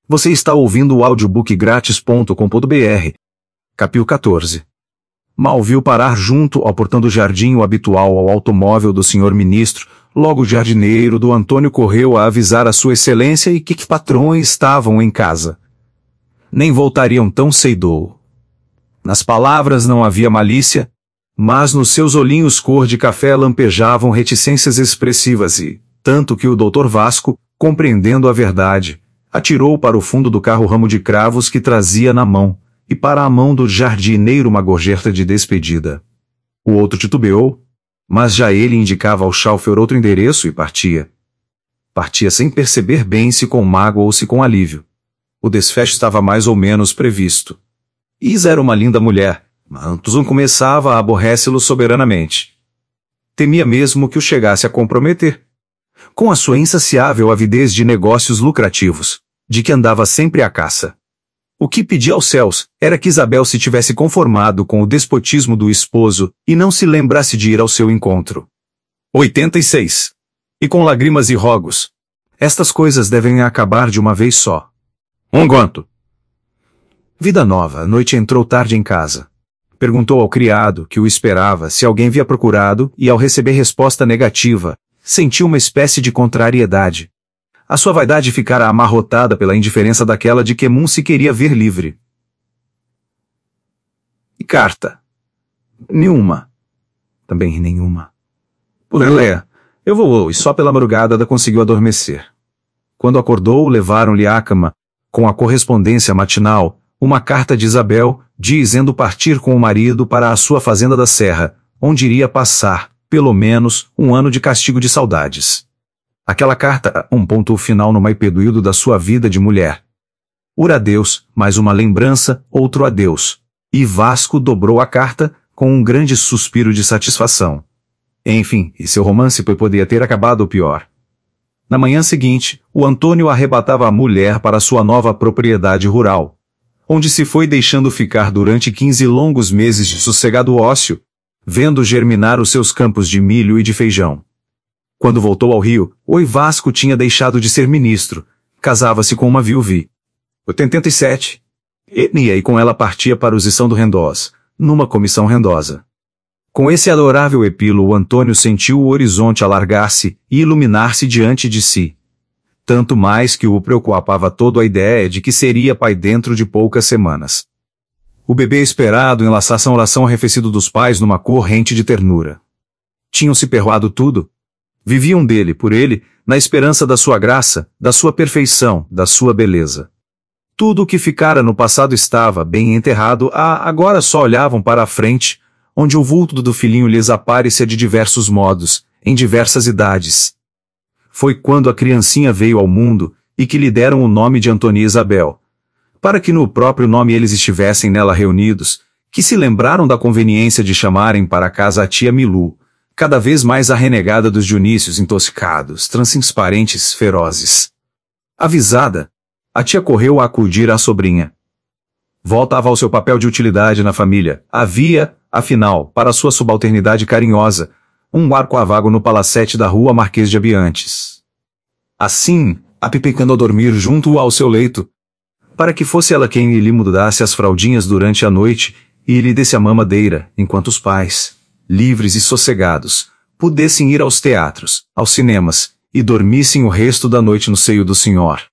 Você está ouvindo o audiobookgratis.com.br. Capítulo 14. Mal viu parar junto ao portão do jardim o habitual ao automóvel do senhor ministro. Logo o jardineiro do Antônio correu a avisar a sua excelência e que patrões estavam em casa. Nem voltariam tão cedo. Nas palavras não havia malícia, mas nos seus olhinhos cor de café lampejavam reticências expressivas e, tanto que o Dr. Vasco, compreendendo a verdade, atirou para o fundo do carro o ramo de cravos que trazia na mão, e para a mão do jardineiro uma gorjeta de despedida. O outro titubeou, mas já ele indicava ao chauffeur outro endereço e partia. Partia sem perceber bem se com mágoa ou se com alívio. O desfecho estava mais ou menos previsto. Isa era uma linda mulher, mas Antuzum começava a aborrece-lo soberanamente. Temia mesmo que o chegasse a comprometer. Com a sua insaciável avidez de negócios lucrativos, de que andava sempre à caça. O que pedia aos céus era que Isabel se tivesse conformado com o despotismo do esposo e não se lembrasse de ir ao seu encontro. 86. E com lágrimas e rogos. Estas coisas devem acabar de uma vez só. Quanto? Vida Nova, à noite entrou tarde em casa. Perguntou ao criado, que o esperava, se alguém havia procurado, e ao receber resposta negativa, sentiu uma espécie de contrariedade. A sua vaidade ficara amarrotada pela indiferença daquela de que Moon se queria ver livre. E carta? Nenhuma. Também nenhuma. Porém, eu vou, e só pela madrugada conseguiu adormecer. Quando acordou, levaram-lhe à cama, com a correspondência matinal, uma carta de Isabel, dizendo partir com o marido para a sua fazenda da Serra, onde iria passar, pelo menos, um ano de castigo de saudades. Aquela carta, um ponto final no período da sua vida de mulher. Ora adeus, mais uma lembrança, outro adeus. E Vasco dobrou a carta, com um grande suspiro de satisfação. Enfim, e seu romance poderia ter acabado pior. Na manhã seguinte, o Antônio arrebatava a mulher para sua nova propriedade rural, onde se foi deixando ficar durante 15 longos meses de sossegado ócio, vendo germinar os seus campos de milho e de feijão. Quando voltou ao Rio, o Vasco tinha deixado de ser ministro, casava-se com uma viúva. 87. E com ela partia para o Zição do Rendós, numa comissão rendosa. Com esse adorável epílogo, Antônio sentiu o horizonte alargar-se e iluminar-se diante de si. Tanto mais que o preocupava toda a ideia de que seria pai dentro de poucas semanas. O bebê esperado enlaçasse a oração arrefecido dos pais numa corrente de ternura. Tinham-se perdoado tudo. Viviam dele, por ele, na esperança da sua graça, da sua perfeição, da sua beleza. Tudo o que ficara no passado estava bem enterrado, agora só olhavam para a frente, onde o vulto do filhinho lhes aparecia de diversos modos, em diversas idades. Foi quando a criancinha veio ao mundo, e que lhe deram o nome de Antônia Isabel. Para que no próprio nome eles estivessem nela reunidos, que se lembraram da conveniência de chamarem para casa a tia Milu, cada vez mais a renegada dos Dionísios intoxicados, transparentes, ferozes. Avisada, a tia correu a acudir à sobrinha. Voltava ao seu papel de utilidade na família. Havia, afinal, para sua subalternidade carinhosa, um arco a vago no palacete da rua Marquês de Abiantes. Assim, apipecando a dormir junto ao seu leito, para que fosse ela quem lhe mudasse as fraldinhas durante a noite e lhe desse a mamadeira, enquanto os pais, livres e sossegados, pudessem ir aos teatros, aos cinemas, e dormissem o resto da noite no seio do Senhor.